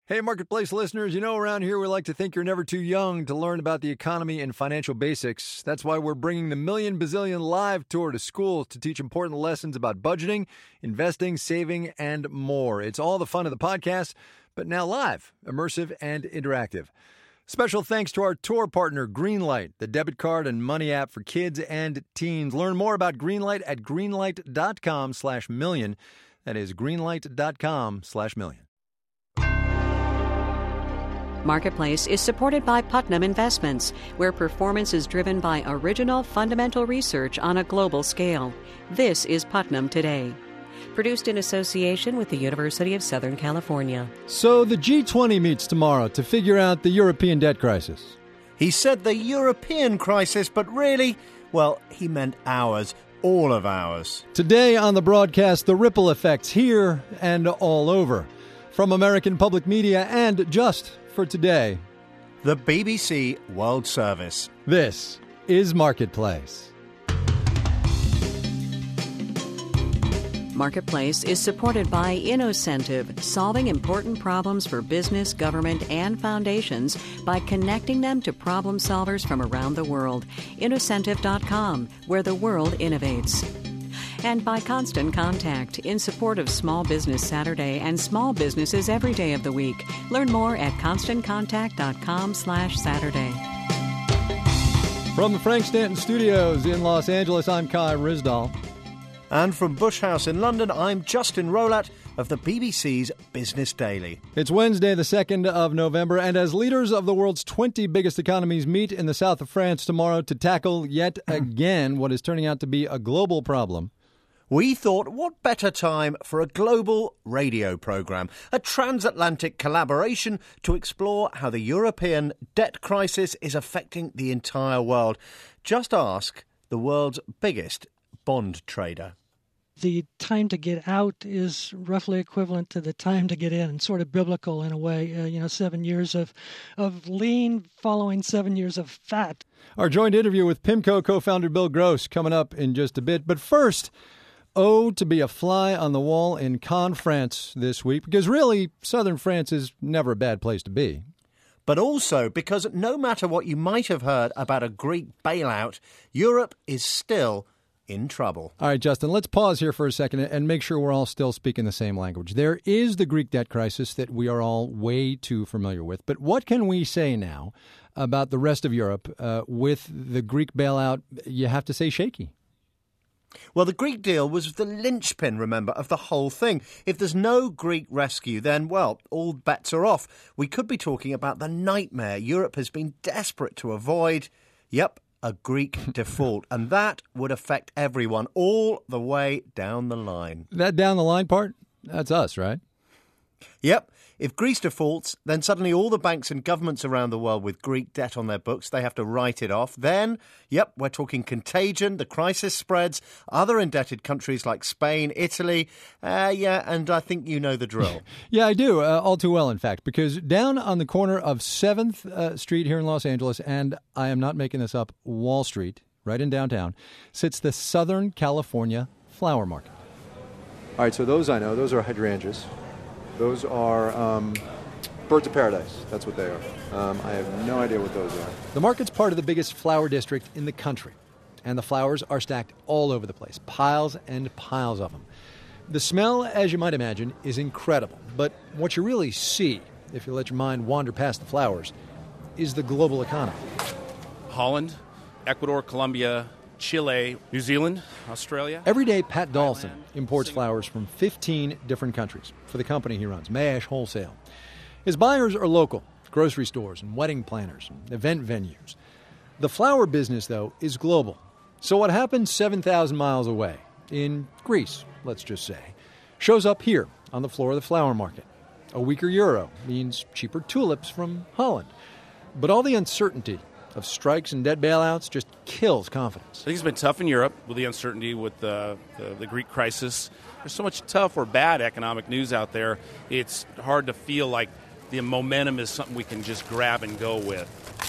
Hey, Marketplace listeners, you know around here we like to think you're never too young to learn about the economy and financial basics. That's why we're bringing the Million Bazillion Live Tour to schools to teach important lessons about budgeting, investing, saving, and more. It's all the fun of the podcast, but now live, immersive, and interactive. Special thanks to our tour partner, Greenlight, the debit card and money app for kids and teens. Learn more about Greenlight at greenlight.com/million. That is greenlight.com/million. Marketplace is supported by Putnam Investments, where performance is driven by original fundamental research on a global scale. This is Putnam Today. Produced in association with the University of Southern California. So the G20 meets tomorrow to figure out the European debt crisis. He said the European crisis, but really, well, he meant ours, all of ours. Today on the broadcast, the ripple effects here and all over. From American Public Media and just for today, the BBC World Service. This is Marketplace. Marketplace is supported by Innocentive, solving important problems for business, government, and foundations by connecting them to problem solvers from around the world. Innocentive.com, where the world innovates. And by Constant Contact, in support of Small Business Saturday and small businesses every day of the week. Learn more at ConstantContact.com/Saturday. From the Frank Stanton Studios in Los Angeles, I'm Kai Ryssdal. And from Bush House in London, I'm Justin Rolat of the BBC's Business Daily. It's Wednesday, the 2nd of November, and as leaders of the world's 20 biggest economies meet in the south of France tomorrow to tackle yet again what is turning out to be a global problem, we thought, what better time for a global radio programme, a transatlantic collaboration to explore how the European debt crisis is affecting the entire world. Just ask the world's biggest bond trader. The time to get out is roughly equivalent to the time to get in, sort of biblical in a way. 7 years of lean following 7 years of fat. Our joint interview with PIMCO co-founder Bill Gross coming up in just a bit. But first, to be a fly on the wall in Cannes, France this week, because really, southern France is never a bad place to be. But also because no matter what you might have heard about a Greek bailout, Europe is still in trouble. All right, Justin, let's pause here for a second and make sure we're all still speaking the same language. There is the Greek debt crisis that we are all way too familiar with. But what can we say now about the rest of Europe with the Greek bailout, you have to say, shaky? Well, the Greek deal was the linchpin, remember, of the whole thing. If there's no Greek rescue, then, well, all bets are off. We could be talking about the nightmare Europe has been desperate to avoid. Yep, a Greek default. And that would affect everyone all the way down the line. That down the line part? That's us, right? Yep. If Greece defaults, then suddenly all the banks and governments around the world with Greek debt on their books, they have to write it off. Then, yep, we're talking contagion, the crisis spreads, other indebted countries like Spain, Italy. And I think you know the drill. Yeah, I do, all too well, in fact, because down on the corner of 7th Street here in Los Angeles, and I am not making this up, Wall Street, right in downtown, sits the Southern California Flower Market. All right, so those I know, those are hydrangeas. Those are birds of paradise. That's what they are. I have no idea what those are. The market's part of the biggest flower district in the country, and the flowers are stacked all over the place, piles and piles of them. The smell, as you might imagine, is incredible, but what you really see, if you let your mind wander past the flowers, is the global economy. Holland, Ecuador, Colombia, Chile, New Zealand, Australia. Every day, Pat Dawson imports flowers from 15 different countries for the company he runs, Mash Wholesale. His buyers are local, grocery stores and wedding planners and event venues. The flower business, though, is global. So what happens 7,000 miles away, in Greece, let's just say, shows up here on the floor of the flower market. A weaker euro means cheaper tulips from Holland. But all the uncertainty of strikes and debt bailouts just kills confidence. I think it's been tough in Europe with the uncertainty with the Greek crisis. There's so much tough or bad economic news out there. It's hard to feel like the momentum is something we can just grab and go with.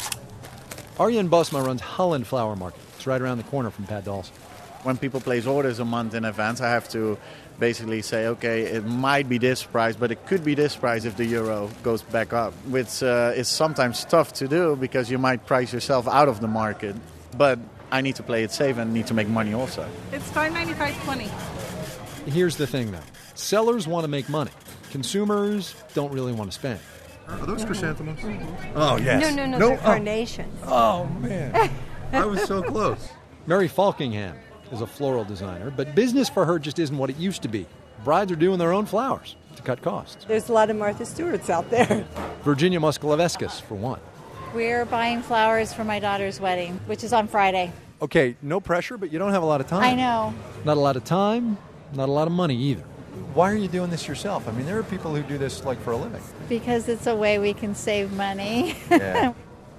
Arjen Bosma runs Holland Flower Market. It's right around the corner from Pat Dawson. When people place orders a month in advance, I have to basically say, okay, it might be this price, but it could be this price if the euro goes back up. Which is sometimes tough to do because you might price yourself out of the market. But I need to play it safe and need to make money also. It's $5.95.20. Here's the thing, though. Sellers want to make money. Consumers don't really want to spend. Are those chrysanthemums? Oh, yes. No, they're carnations. Oh, man. I was so close. Mary Falkingham is a floral designer, but business for her just isn't what it used to be. Brides are doing their own flowers to cut costs. There's a lot of Martha Stewarts out there. Virginia Muscoveskis, for one. We're buying flowers for my daughter's wedding, which is on Friday. Okay, no pressure, but you don't have a lot of time. I know. Not a lot of time, not a lot of money either. Why are you doing this yourself? I mean, there are people who do this like for a living. Because it's a way we can save money. Yeah.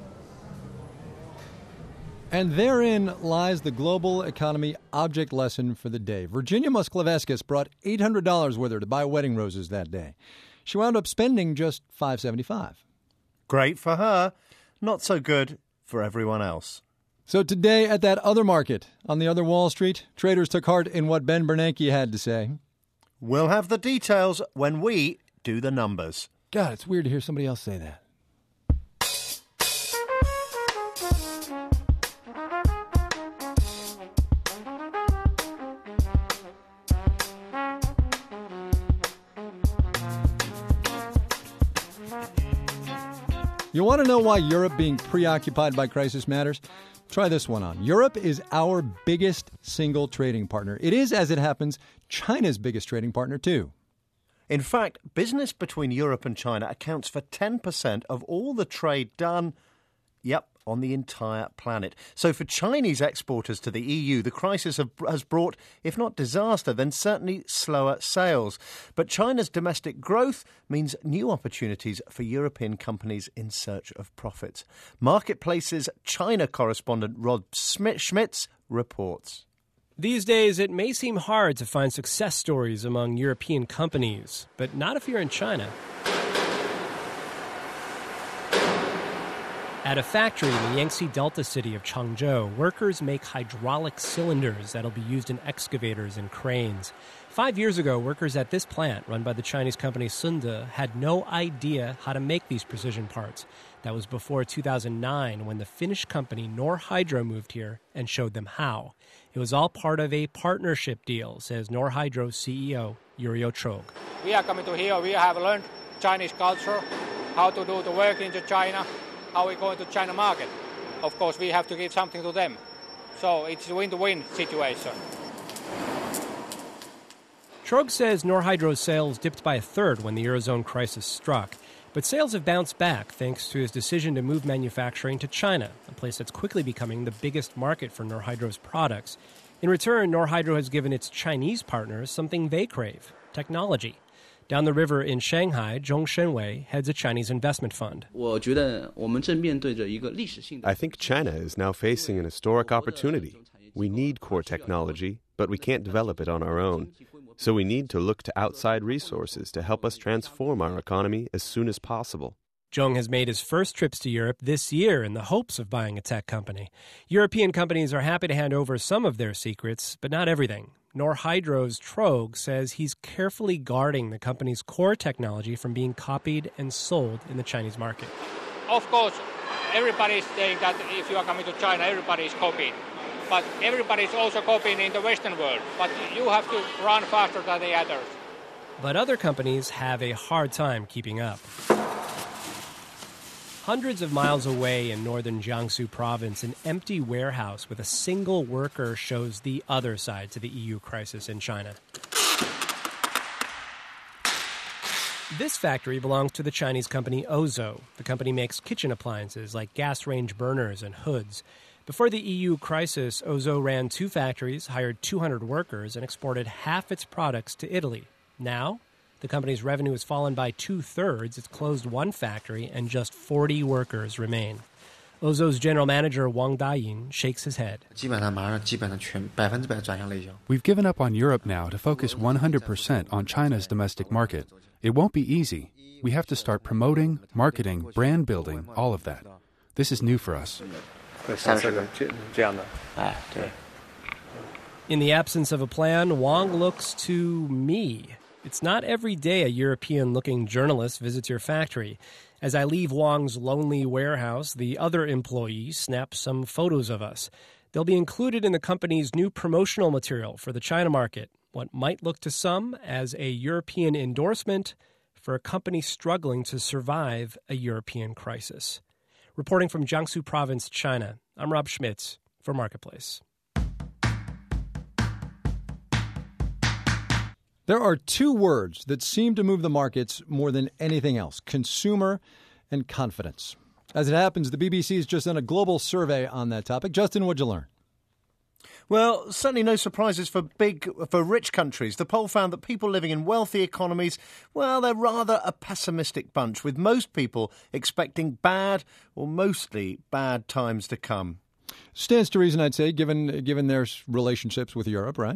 And therein lies the global economy object lesson for the day. Virginia Muscoveskis brought $800 with her to buy wedding roses that day. She wound up spending just $575. Great for her. Not so good for everyone else. So today at that other market on the other Wall Street, traders took heart in what Ben Bernanke had to say. We'll have the details when we do the numbers. God, it's weird to hear somebody else say that. You want to know why Europe being preoccupied by crisis matters? Try this one on. Europe is our biggest single trading partner. It is, as it happens, China's biggest trading partner, too. In fact, business between Europe and China accounts for 10% of all the trade done, on the entire planet. So for Chinese exporters to the EU, the crisis has brought, if not disaster, then certainly slower sales. But China's domestic growth means new opportunities for European companies in search of profits. Marketplace's China correspondent Rod Schmitz reports. These days, it may seem hard to find success stories among European companies, but not if you're in China. At a factory in the Yangtze Delta city of Changzhou, workers make hydraulic cylinders that'll be used in excavators and cranes. 5 years ago, workers at this plant, run by the Chinese company Sunde, had no idea how to make these precision parts. That was before 2009, when the Finnish company Norhydro moved here and showed them how. It was all part of a partnership deal, says Norhydro's CEO, Uriyo Chog. We are coming to here, we have learned Chinese culture, how to do the work into China, how we go into China market. Of course, we have to give something to them. So it's a win-to-win situation. Trog says Norhydro's sales dipped by a third when the Eurozone crisis struck. But sales have bounced back thanks to his decision to move manufacturing to China, a place that's quickly becoming the biggest market for Norhydro's products. In return, Norhydro has given its Chinese partners something they crave, technology. Down the river in Shanghai, Zhong Shenwei heads a Chinese investment fund. I think China is now facing an historic opportunity. We need core technology, but we can't develop it on our own. So we need to look to outside resources to help us transform our economy as soon as possible. Zhong has made his first trips to Europe this year in the hopes of buying a tech company. European companies are happy to hand over some of their secrets, but not everything. Norhydro's Trog says he's carefully guarding the company's core technology from being copied and sold in the Chinese market. Of course, everybody is saying that if you are coming to China, everybody is copying. But everybody is also copying in the Western world. But you have to run faster than the others. But other companies have a hard time keeping up. Hundreds of miles away in northern Jiangsu province, an empty warehouse with a single worker shows the other side to the EU crisis in China. This factory belongs to the Chinese company Ozo. The company makes kitchen appliances like gas range burners and hoods. Before the EU crisis, Ozo ran 2 factories, hired 200 workers, and exported half its products to Italy. Now, the company's revenue has fallen by 2/3. It's closed 1 factory, and just 40 workers remain. Ozo's general manager, Wang Dayin, shakes his head. We've given up on Europe now to focus 100% on China's domestic market. It won't be easy. We have to start promoting, marketing, brand building, all of that. This is new for us. In the absence of a plan, Wang looks to me. It's not every day a European-looking journalist visits your factory. As I leave Wang's lonely warehouse, the other employee snaps some photos of us. They'll be included in the company's new promotional material for the China market, what might look to some as a European endorsement for a company struggling to survive a European crisis. Reporting from Jiangsu Province, China, I'm Rob Schmitz for Marketplace. There are two words that seem to move the markets more than anything else: consumer and confidence. As it happens, the BBC has just done a global survey on that topic. Justin, what'd you learn? Well, certainly no surprises for rich countries. The poll found that people living in wealthy economies, well, they're rather a pessimistic bunch, with most people expecting bad or mostly bad times to come. Stands to reason, I'd say, given their relationships with Europe, right?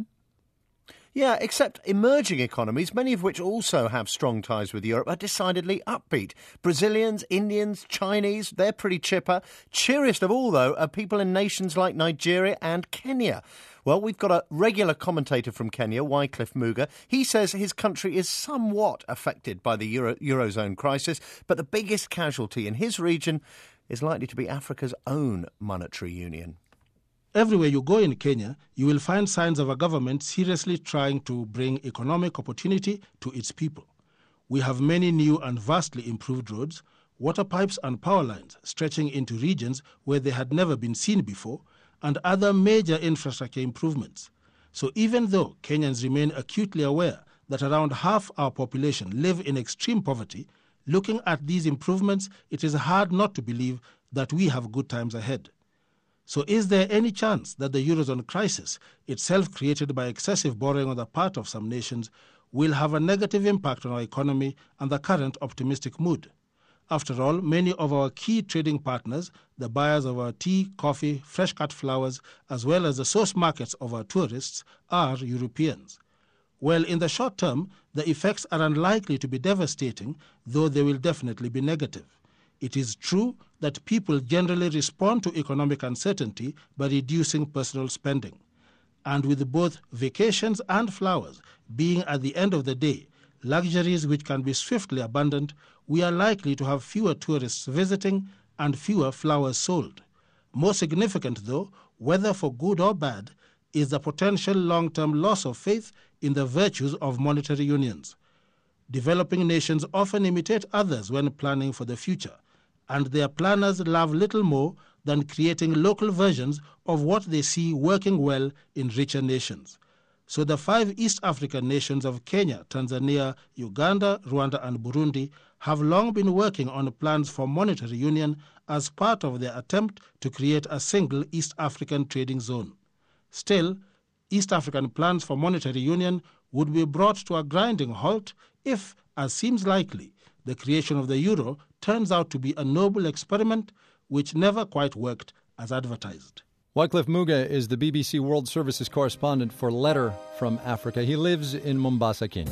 Yeah, except emerging economies, many of which also have strong ties with Europe, are decidedly upbeat. Brazilians, Indians, Chinese, they're pretty chipper. Cheeriest of all, though, are people in nations like Nigeria and Kenya. Well, we've got a regular commentator from Kenya, Wycliffe Muga. He says his country is somewhat affected by the Eurozone crisis, but the biggest casualty in his region is likely to be Africa's own monetary union. Everywhere you go in Kenya, you will find signs of a government seriously trying to bring economic opportunity to its people. We have many new and vastly improved roads, water pipes and power lines stretching into regions where they had never been seen before, and other major infrastructure improvements. So even though Kenyans remain acutely aware that around half our population live in extreme poverty, looking at these improvements, it is hard not to believe that we have good times ahead. So is there any chance that the Eurozone crisis, itself created by excessive borrowing on the part of some nations, will have a negative impact on our economy and the current optimistic mood? After all, many of our key trading partners, the buyers of our tea, coffee, fresh-cut flowers, as well as the source markets of our tourists, are Europeans. Well, in the short term, the effects are unlikely to be devastating, though they will definitely be negative. It is true that people generally respond to economic uncertainty by reducing personal spending. And with both vacations and flowers being at the end of the day luxuries which can be swiftly abandoned, we are likely to have fewer tourists visiting and fewer flowers sold. More significant, though, whether for good or bad, is the potential long-term loss of faith in the virtues of monetary unions. Developing nations often imitate others when planning for the future, and their planners love little more than creating local versions of what they see working well in richer nations. So the 5 East African nations of Kenya, Tanzania, Uganda, Rwanda and Burundi have long been working on plans for monetary union as part of their attempt to create a single East African trading zone. Still, East African plans for monetary union would be brought to a grinding halt if, as seems likely, the creation of the euro turns out to be a noble experiment which never quite worked as advertised. Wycliffe Muga is the BBC World Services correspondent for Letter from Africa. He lives in Mombasa, Kenya.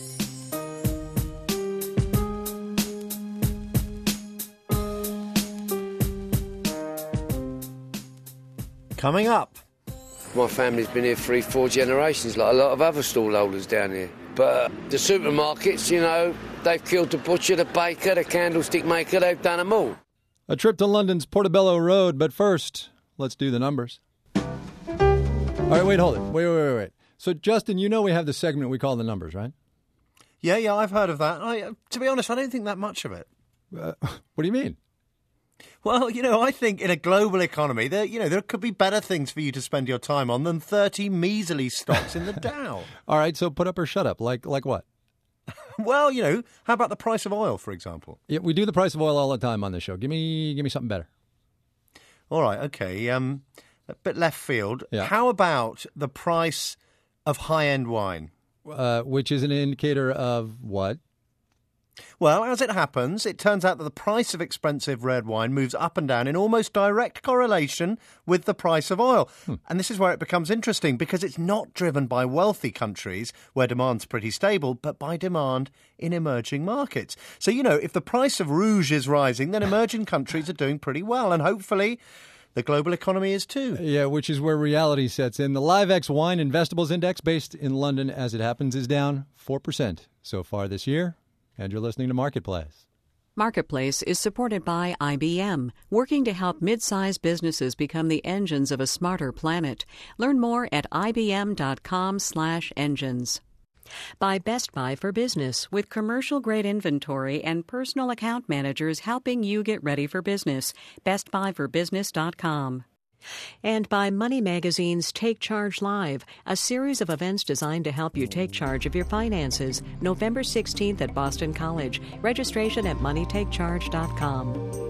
Coming up. My family's been here 3-4 generations, like a lot of other stallholders down here. But the supermarkets, you know, they've killed the butcher, the baker, the candlestick maker, they've done them all. A trip to London's Portobello Road, but first, let's do the numbers. All right, wait, hold it. Wait. So, Justin, you know we have the segment we call the numbers, right? Yeah, I've heard of that. To be honest, I don't think that much of it. What do you mean? Well, I think in a global economy, there could be better things for you to spend your time on than 30 measly stocks in the Dow. All right, so put up or shut up. Like what? Well, how about the price of oil, for example? Yeah, we do the price of oil all the time on this show. Give me something better. All right, okay. A bit left field. Yeah. How about the price of high-end wine? Which is an indicator of what? Well, as it happens, it turns out that the price of expensive red wine moves up and down in almost direct correlation with the price of oil. And this is where it becomes interesting, because it's not driven by wealthy countries where demand's pretty stable, but by demand in emerging markets. So, if the price of rouge is rising, then emerging countries are doing pretty well. And hopefully the global economy is too. Yeah, which is where reality sets in. The LiveX Wine and Vegetables Index, based in London as it happens, is down 4% so far this year. And you're listening to Marketplace. Marketplace is supported by IBM, working to help mid-sized businesses become the engines of a smarter planet. Learn more at ibm.com/engines. By Best Buy for Business, with commercial-grade inventory and personal account managers helping you get ready for business. bestbuyforbusiness.com. And by Money Magazine's Take Charge Live, a series of events designed to help you take charge of your finances. November 16th at Boston College. Registration at moneytakecharge.com.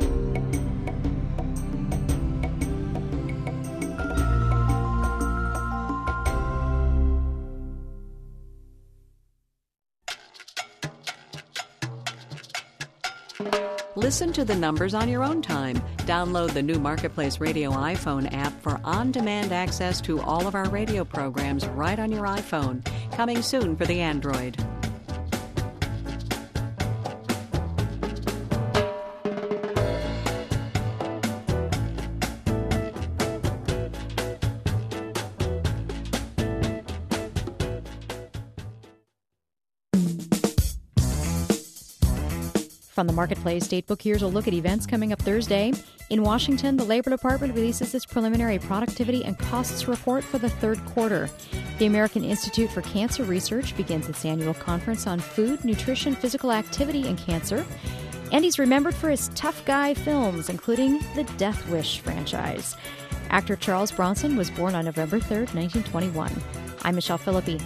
Listen to the numbers on your own time. Download the new Marketplace Radio iPhone app for on-demand access to all of our radio programs right on your iPhone. Coming soon for the Android. From the Marketplace Datebook, here's a look at events coming up Thursday. In Washington, the Labor Department releases its preliminary productivity and costs report for the third quarter. The American Institute for Cancer Research begins its annual conference on food, nutrition, physical activity, and cancer. And he's remembered for his tough guy films, including the Death Wish franchise. Actor Charles Bronson was born on November 3rd, 1921. I'm Michelle Philippi.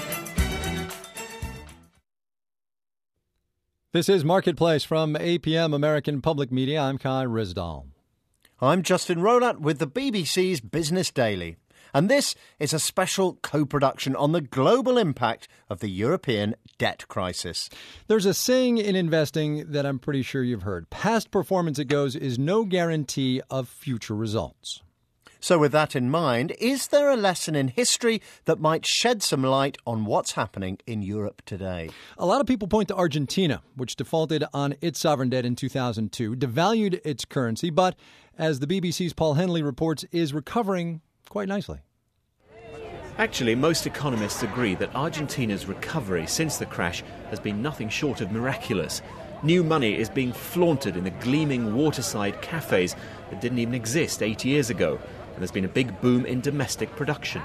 This is Marketplace from APM American Public Media. I'm Kai Risdal. I'm Justin Rolat with the BBC's Business Daily. And this is a special co-production on the global impact of the European debt crisis. There's a saying in investing that I'm pretty sure you've heard. Past performance, it goes, is no guarantee of future results. So with that in mind, is there a lesson in history that might shed some light on what's happening in Europe today? A lot of people point to Argentina, which defaulted on its sovereign debt in 2002, devalued its currency, but as the BBC's Paul Henley reports, is recovering quite nicely. Actually, most economists agree that Argentina's recovery since the crash has been nothing short of miraculous. New money is being flaunted in the gleaming waterside cafes that didn't even exist 8 years ago. And there's been a big boom in domestic production.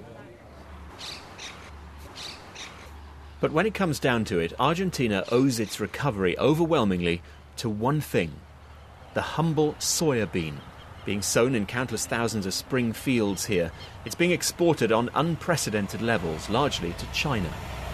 But when it comes down to it, Argentina owes its recovery overwhelmingly to one thing: the humble soya bean. Being sown in countless thousands of spring fields here, it's being exported on unprecedented levels, largely to China.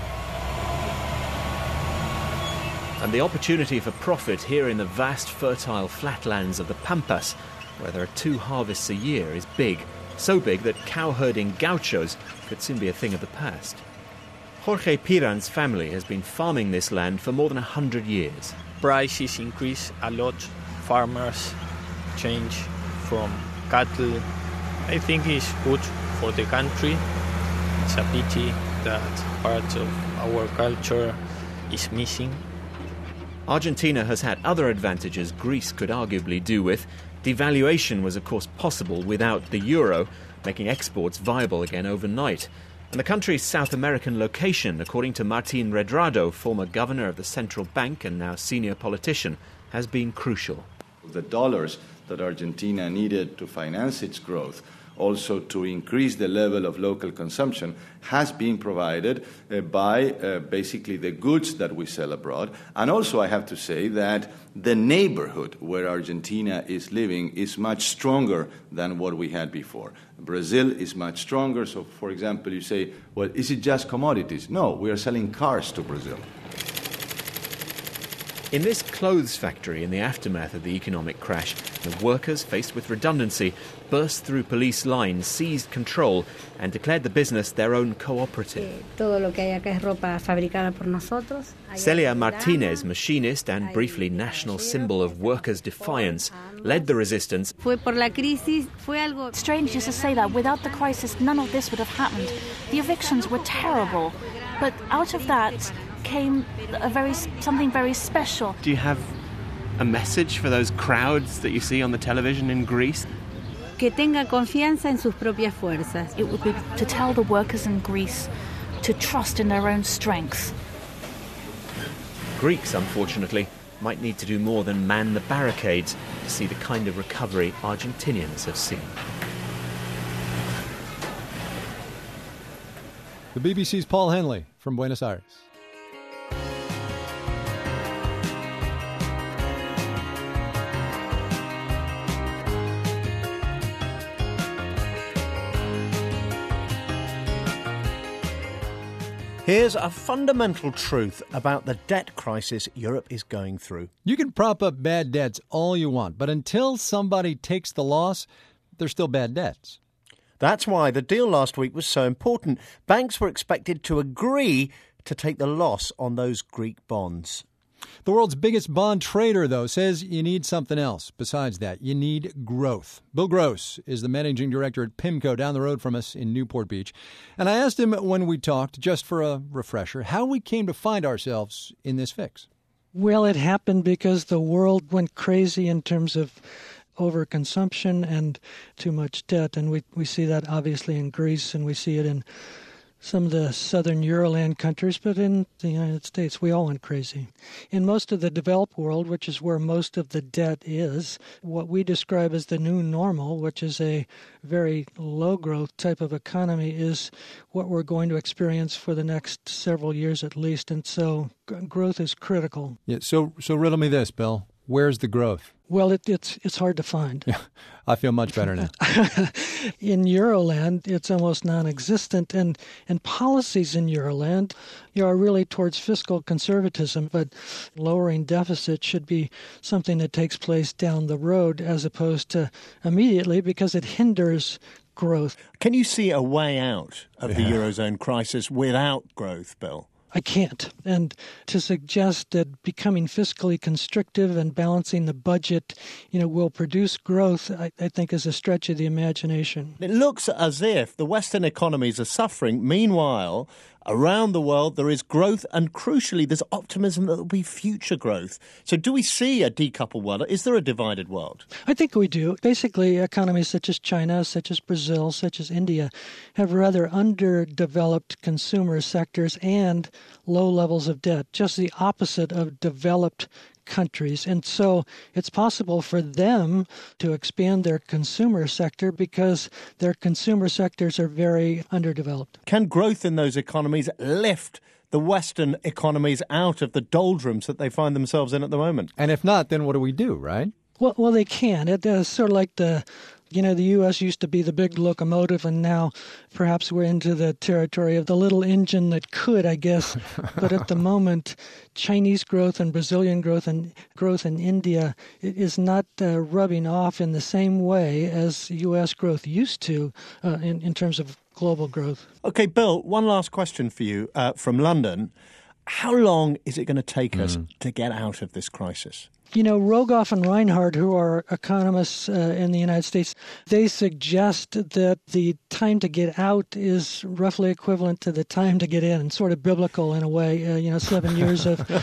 And the opportunity for profit here in the vast fertile flatlands of the Pampas, where there are 2 harvests a year, is big. So big that cow-herding gauchos could soon be a thing of the past. Jorge Piran's family has been farming this land for more than 100 years. Prices increase a lot. Farmers change from cattle. I think it's good for the country. It's a pity that part of our culture is missing. Argentina has had other advantages Greece could arguably do with. Devaluation was, of course, possible without the euro, making exports viable again overnight. And the country's South American location, according to Martín Redrado, former governor of the central bank and now senior politician, has been crucial. The dollars that Argentina needed to finance its growth, also to increase the level of local consumption, has been provided by basically the goods that we sell abroad. And also I have to say that the neighborhood where Argentina is living is much stronger than what we had before. Brazil is much stronger. So, for example, you say, well, is it just commodities? No, we are selling cars to Brazil. In this clothes factory in the aftermath of the economic crash, the workers, faced with redundancy, burst through police lines, seized control and declared the business their own cooperative. Celia Martinez, machinist and briefly national symbol of workers' defiance, led the resistance. Strange just to say that. Without the crisis, none of this would have happened. The evictions were terrible. But out of that came something very special. Do you have a message for those crowds that you see on the television in Greece? que tenga confianza en sus propias fuerzas. It would be to tell the workers in Greece to trust in their own strength. Greeks, unfortunately, might need to do more than man the barricades to see the kind of recovery Argentinians have seen. The BBC's Paul Henley from Buenos Aires. Here's a fundamental truth about the debt crisis Europe is going through. You can prop up bad debts all you want, but until somebody takes the loss, they're still bad debts. That's why the deal last week was so important. Banks were expected to agree to take the loss on those Greek bonds. The world's biggest bond trader, though, says you need something else. Besides that, you need growth. Bill Gross is the managing director at PIMCO down the road from us in Newport Beach. And I asked him when we talked, just for a refresher, how we came to find ourselves in this fix. Well, it happened because the world went crazy in terms of overconsumption and too much debt. And we see that obviously in Greece, and we see it in some of the southern Euroland countries, but in the United States, we all went crazy. In most of the developed world, which is where most of the debt is, what we describe as the new normal, which is a very low-growth type of economy, is what we're going to experience for the next several years at least, and so growth is critical. Yeah, so riddle me this, Bill. Where's the growth? Well, it's hard to find. Yeah, I feel much better now. In Euroland, it's almost non-existent, and policies in Euroland are really towards fiscal conservatism, but lowering deficit should be something that takes place down the road as opposed to immediately, because it hinders growth. Can you see a way out of the Eurozone crisis without growth, Bill? I can't. And to suggest that becoming fiscally constrictive and balancing the budget, will produce growth, I think is a stretch of the imagination. It looks as if the Western economies are suffering. Meanwhile, around the world, there is growth, and crucially, there's optimism that there will be future growth. So do we see a decoupled world? Is there a divided world? I think we do. Basically, economies such as China, such as Brazil, such as India, have rather underdeveloped consumer sectors and low levels of debt, just the opposite of developed countries. And so it's possible for them to expand their consumer sector because their consumer sectors are very underdeveloped. Can growth in those economies lift the Western economies out of the doldrums that they find themselves in at the moment? And if not, then what do we do, right? Well, they can. It's sort of like the U.S. used to be the big locomotive, and now perhaps we're into the territory of the little engine that could, I guess. But at the moment, Chinese growth and Brazilian growth and growth in India is not rubbing off in the same way as U.S. growth used to in terms of global growth. Okay, Bill, one last question for you from London. How long is it going to take us to get out of this crisis? Rogoff and Reinhardt, who are economists in the United States, they suggest that the time to get out is roughly equivalent to the time to get in, sort of biblical in a way, 7 years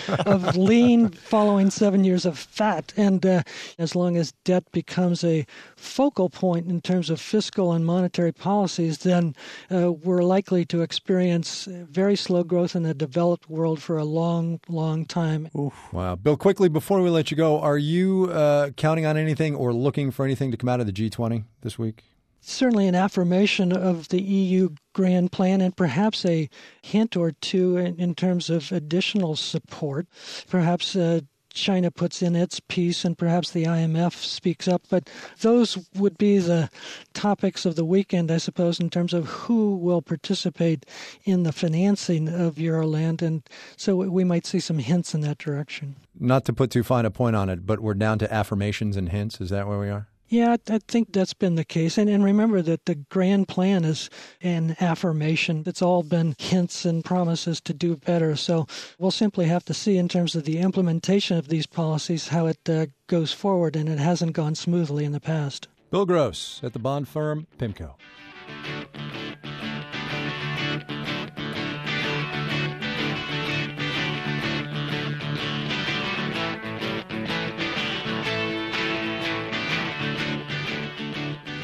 of lean following 7 years of fat. And as long as debt becomes a focal point in terms of fiscal and monetary policies, then we're likely to experience very slow growth in the developed world for a long, long time. Oof. Wow. Bill, quickly, before we let you go, are you counting on anything or looking for anything to come out of the G20 this week? Certainly an affirmation of the EU grand plan, and perhaps a hint or two in terms of additional support. Perhaps China puts in its piece, and perhaps the IMF speaks up. But those would be the topics of the weekend, I suppose, in terms of who will participate in the financing of Euroland. And so we might see some hints in that direction. Not to put too fine a point on it, but we're down to affirmations and hints. Is that where we are? Yeah, I think that's been the case. And remember that the grand plan is an affirmation. It's all been hints and promises to do better. So we'll simply have to see in terms of the implementation of these policies how it goes forward, and it hasn't gone smoothly in the past. Bill Gross at the bond firm PIMCO.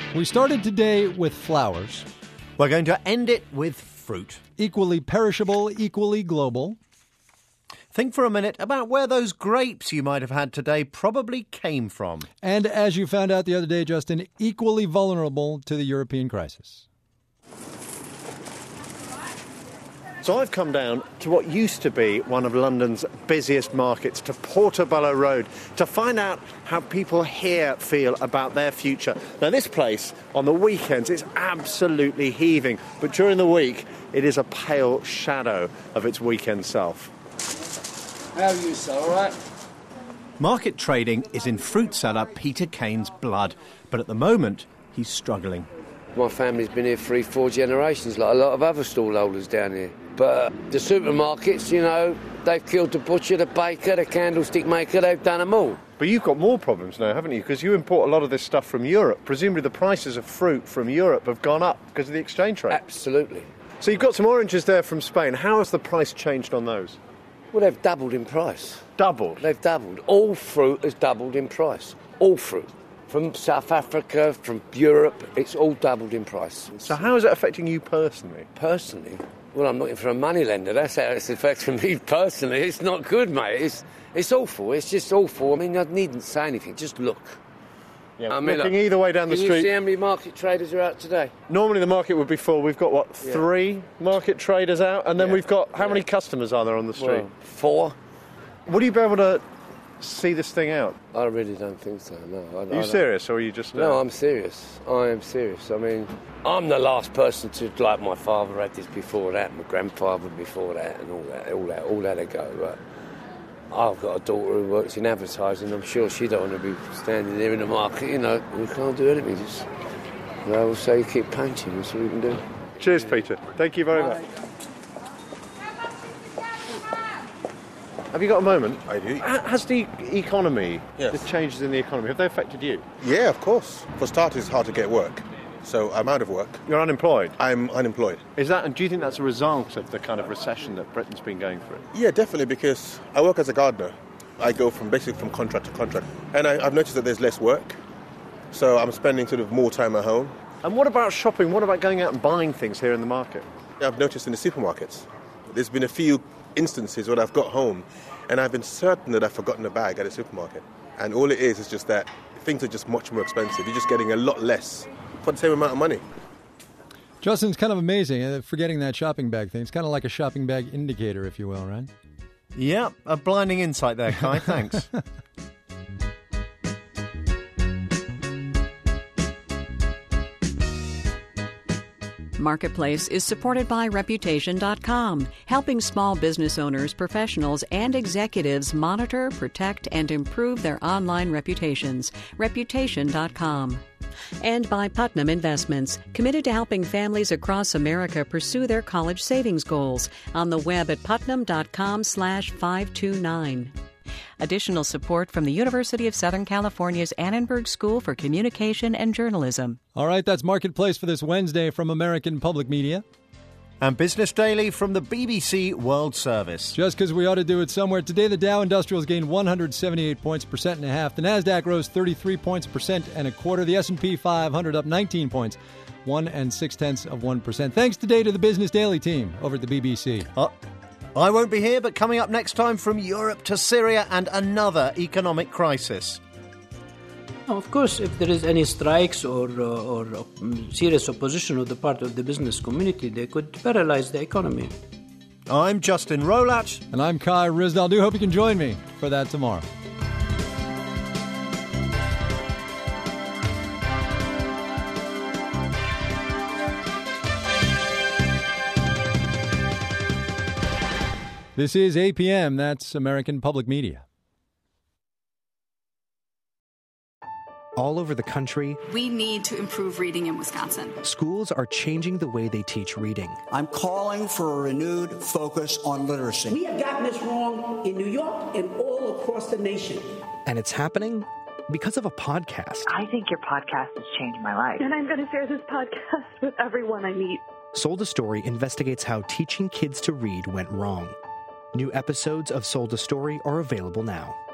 We started today with flowers. We're going to end it with fruit. Equally perishable, equally global. Think for a minute about where those grapes you might have had today probably came from. And as you found out the other day, Justin, equally vulnerable to the European crisis. So I've come down to what used to be one of London's busiest markets, to Portobello Road, to find out how people here feel about their future. Now, this place, on the weekends, is absolutely heaving, but during the week, it is a pale shadow of its weekend self. How are you, sir? All right? Market trading is in fruit seller Peter Kane's blood, but at the moment, he's struggling. My family's been here 3-4 generations, like a lot of other stallholders down here. But the supermarkets, you know, they've killed the butcher, the baker, the candlestick maker, they've done them all. But you've got more problems now, haven't you? Because you import a lot of this stuff from Europe. Presumably the prices of fruit from Europe have gone up because of the exchange rate. Absolutely. So you've got some oranges there from Spain. How has the price changed on those? Well, they've doubled in price. Doubled? They've doubled. All fruit has doubled in price. All fruit. From South Africa, from Europe, it's all doubled in price. So how is it affecting you personally? Personally? Well, I'm looking for a moneylender. That's how it's affecting me personally. It's not good, mate. It's awful. It's just awful. I mean, I needn't say anything. Just look. Yeah, I mean, looking either way down the street. Can you see how many market traders are out today? Normally the market would be full. We've got, 3 market traders out? And then we've got, how many customers are there on the street? Well, 4. Would you be able to see this thing out? I really don't think so, no. Are you serious, or are you just... No, I'm serious. I am serious. I mean, I'm the last person to... Like, my father had this before that, my grandfather before that, and all that ago, but I've got a daughter who works in advertising. I'm sure she don't want to be standing there in the market, you know. We can't do anything, just... I will say keep painting, that's all we can do. Cheers, Peter. Thank you very much. Have you got a moment? I do. Has the economy, yes, the changes in the economy, have they affected you? Yeah, of course. For starters, it's hard to get work. So I'm out of work. You're unemployed? I'm unemployed. And do you think that's a result of the kind of recession that Britain's been going through? Yeah, definitely, because I work as a gardener. I go from contract to contract. And I've noticed that there's less work. So I'm spending sort of more time at home. And what about shopping? What about going out and buying things here in the market? I've noticed in the supermarkets. There's been a few instances when I've got home and I've been certain that I've forgotten a bag at a supermarket. And all it is just that things are just much more expensive. You're just getting a lot less for the same amount of money. Justin's kind of amazing, forgetting that shopping bag thing. It's kind of like a shopping bag indicator, if you will, right? Yeah, a blinding insight there, Kai. Thanks. Marketplace is supported by Reputation.com, helping small business owners, professionals, and executives monitor, protect, and improve their online reputations. Reputation.com. And by Putnam Investments, committed to helping families across America pursue their college savings goals. On the web at putnam.com/529. Additional support from the University of Southern California's Annenberg School for Communication and Journalism. All right, that's Marketplace for this Wednesday from American Public Media. And Business Daily from the BBC World Service. Just because we ought to do it somewhere. Today, the Dow Industrials gained 178 points, 1.5%. The NASDAQ rose 33 points, 1.25%. The S&P 500 up 19 points, 1.6%. Thanks today to the Business Daily team over at the BBC. I won't be here, but coming up next time, from Europe to Syria and another economic crisis. Of course, if there is any strikes or serious opposition on the part of the business community, they could paralyze the economy. I'm Justin Rolat. And I'm Kai Ryssdal. I do hope you can join me for that tomorrow. This is APM. That's American Public Media. All over the country, we need to improve reading in Wisconsin. Schools are changing the way they teach reading. I'm calling for a renewed focus on literacy. We have gotten this wrong in New York and all across the nation. And it's happening because of a podcast. I think your podcast has changed my life. And I'm going to share this podcast with everyone I meet. Sold a Story investigates how teaching kids to read went wrong. New episodes of Sold a Story are available now.